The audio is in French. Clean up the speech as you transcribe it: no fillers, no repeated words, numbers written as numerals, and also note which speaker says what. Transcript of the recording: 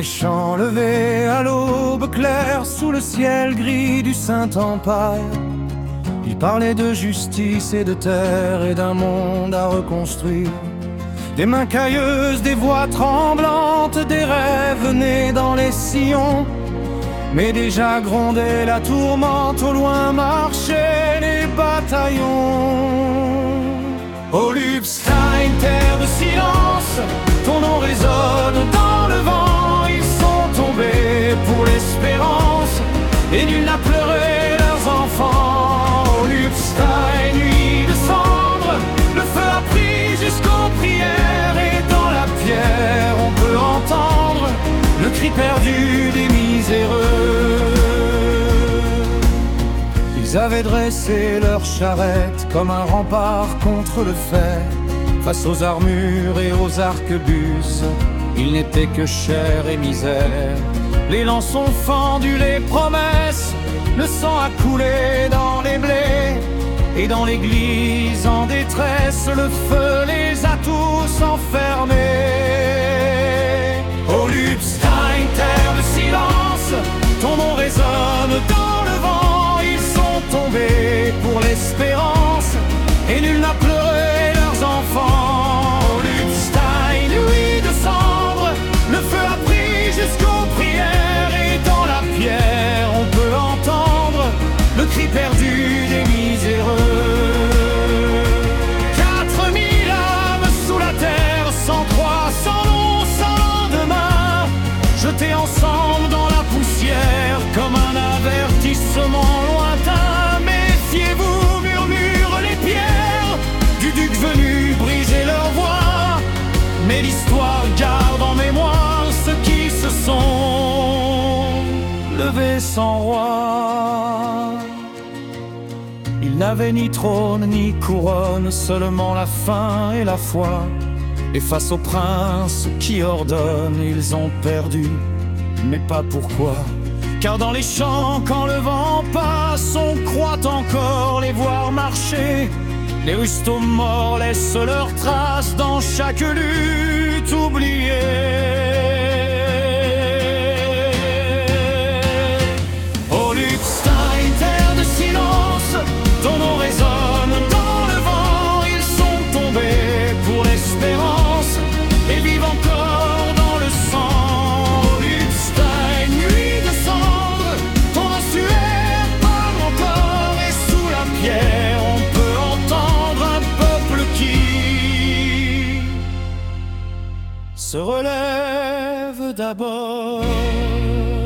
Speaker 1: les champs levés à l'aube claire, sous le ciel gris du Saint-Empire, il parlait de justice et de terre et d'un monde à reconstruire. Des mains cailleuses, des voix tremblantes, des rêves nés dans les sillons. Mais déjà grondait la tourmente, au loin marchaient les bataillons. Ô Lubstein, terre de silence, ton nom résonne dans le vent. Ils sont tombés pour l'espérance, et nul n'a pleuré leurs enfants. Ô Lubstein, nuit de cendre, le feu a pris jusqu'aux prières, et dans la pierre on peut entendre le cri perdu des miséreux. Ils avaient dressé leur charrette comme un rempart contre le fer. Face aux armures et aux arquebuses, il n'était que chair et misère. Les lances ont fendu les promesses, le sang a coulé dans les blés. Et dans l'église en détresse, le feu les a tous enfermés. Ô Lubstein, terre de silence, ton nom résonne dans le vent. Ils sont tombés pour l'espérance, et nul n'a pleuré leurs enfants. Ô Lubstein, nuit de cendre, le feu a pris jusqu'aux prières, et dans la pierre on peut entendre le cri perdu des miséreux. 4000 âmes sous la terre, sans croix, sans nom, sans lendemain, jetés ensemble dans la poussière comme un avertissement lointain. Méfiez-vous, murmurent les pierres du duc venu briser leur voix. Mais l'histoire garde en mémoire ceux qui se sont levés sans roi. Ils n'avaient ni trône ni couronne, seulement la faim et la foi. Et face au prince qui ordonne, ils ont perdu, mais pas pourquoi. Car dans les champs, quand le vent passe, on croit encore les voir marcher. Les rustaux morts laissent leurs traces dans chaque lutte oubliée. Ô Lubstein, terre de silence, ton nom résonne dans le vent. Ils sont tombés pour l'espérance et vivent encore dans le sang. Ô Lubstein, nuit de cendre, ton ossuaire parle encore, et sous la pierre on peut entendre un peuple qui se relève d'abord.